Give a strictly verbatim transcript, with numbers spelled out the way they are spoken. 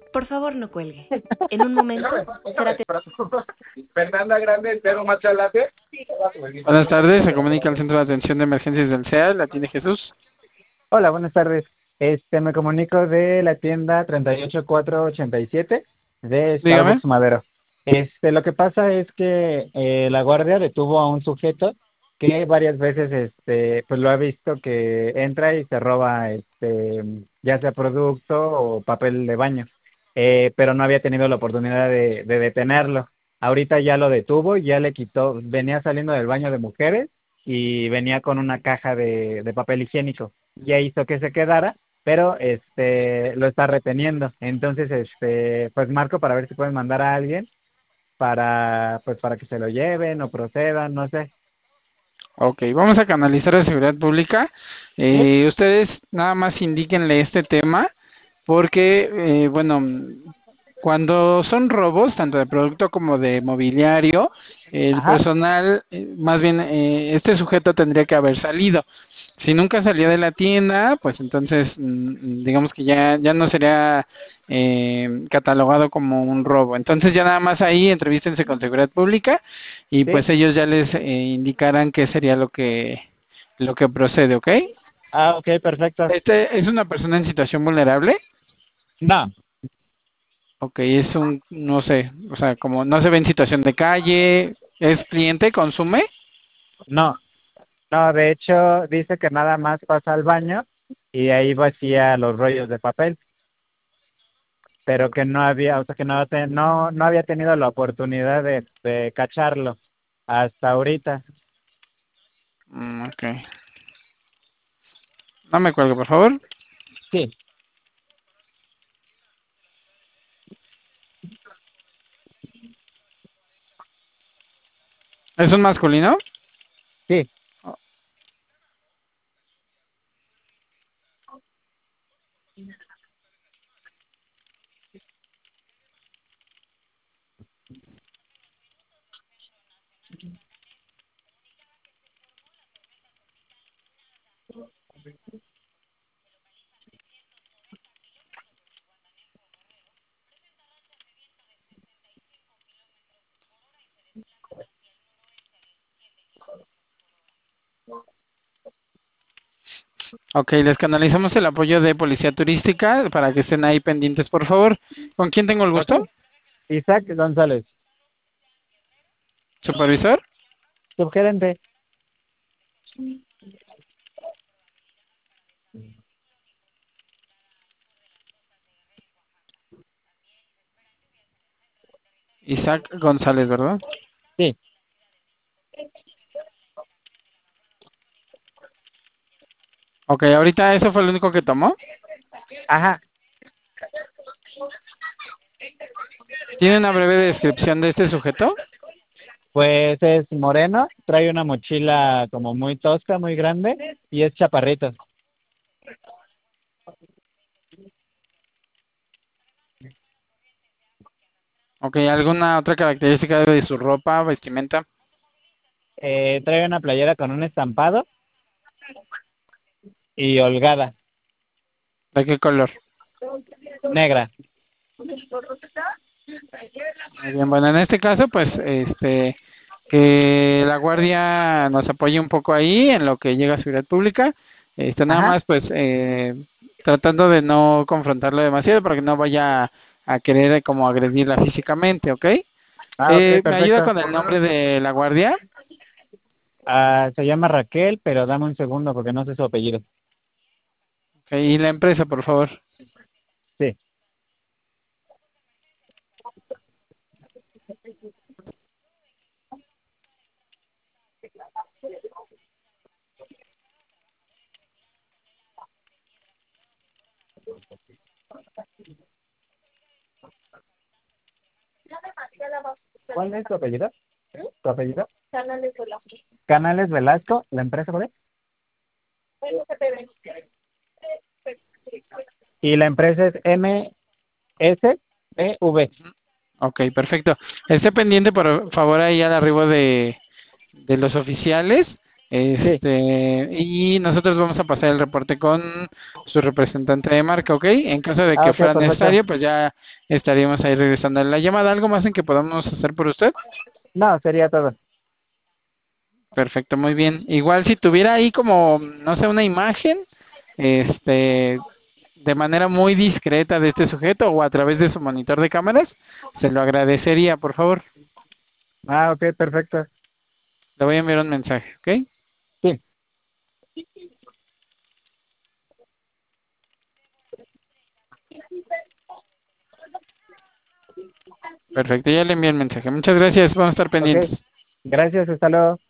Por favor, no cuelgue. En un momento será... te- Fernanda Grande, Pedro Machalate. Buenas tardes, se comunica al Centro de Atención de Emergencias del C E A, la tiene Jesús. Hola, buenas tardes. Este, me comunico de la tienda treinta y ocho cuatrocientos ochenta y siete de Dígame. Starbucks Madero. Este, lo que pasa es que eh, la guardia detuvo a un sujeto que varias veces, este, pues lo ha visto que entra y se roba, este, ya sea producto o papel de baño, eh, pero no había tenido la oportunidad de, de detenerlo. Ahorita ya lo detuvo, ya le quitó, venía saliendo del baño de mujeres y venía con una caja de, de papel higiénico. Ya hizo que se quedara, pero este lo está reteniendo. Entonces, este, pues marco para ver si pueden mandar a alguien para, pues para que se lo lleven o procedan, no sé. Ok, vamos a canalizar a Seguridad Pública. Eh, ustedes nada más indíquenle este tema porque, eh, bueno, cuando son robos, tanto de producto como de mobiliario, el Ajá, personal, eh, más bien, eh, este sujeto tendría que haber salido. Si nunca salió de la tienda, pues entonces, mm, digamos que ya, ya no sería eh, catalogado como un robo. Entonces ya nada más ahí entrevístense con Seguridad Pública y sí. pues ellos ya les eh, indicarán qué sería lo que, lo que procede, ¿ok? Ah, ok, perfecto. Este es una persona en situación vulnerable. No, Ok, es un, no sé, o sea, como no se ve en situación de calle, es cliente, consume. no, no, de hecho dice que nada más pasa al baño y ahí vacía los rollos de papel, pero que no había, o sea, que no, te- no, no había tenido la oportunidad de, de cacharlo hasta ahorita. Mm, ok, no me cuelgue, por favor. Sí, ¿Es un masculino? sí. Ok, les canalizamos el apoyo de Policía Turística para que estén ahí pendientes, por favor. ¿Con quién tengo el Ok. gusto? Isaac González, ¿Supervisor? subgerente. Isaac González, ¿verdad? Sí, Ok, ahorita eso fue lo único que tomó. ajá. ¿Tiene una breve descripción de este sujeto? Pues es moreno, trae una mochila como muy tosca, muy grande y es chaparrito. Ok, ¿alguna otra característica de su ropa, vestimenta? Eh, trae una playera con un estampado y holgada, ¿De qué color? negra. Muy bien, bueno, en este caso, pues, este, que la guardia nos apoye un poco ahí en lo que llega a Seguridad Pública. Este, nada Ajá, más, pues, eh, tratando de no confrontarlo demasiado para que no vaya a querer eh, como agredirla físicamente, ¿ok? ah, ok, Eh, ¿me ayuda perfecto. con el nombre de la guardia? Ah, se llama Raquel, pero dame un segundo porque no sé su apellido. Ok, y la empresa, por favor. Sí. ¿Cuál es tu apellido? ¿Tu apellido? Canales Velasco, ¿la empresa cuál es? Y la empresa es M S E V. Ok, perfecto. Esté pendiente, por favor, ahí al arribo de, de los oficiales. Este, y nosotros vamos a pasar el reporte con su representante de marca, ¿ok? En caso de Ah, que ok, fuera perfecto. necesario, pues ya estaríamos ahí regresando a la llamada. ¿Algo más en que podamos hacer por usted? No, sería todo. Perfecto, muy bien. Igual si tuviera ahí como, no sé, una imagen, este, de manera muy discreta de este sujeto o a través de su monitor de cámaras, se lo agradecería, por favor. Ah, ok, perfecto. Le voy a enviar un mensaje, ¿ok? Sí, Perfecto, ya le envié el mensaje. Muchas gracias, vamos a estar ok. pendientes. Gracias, hasta luego.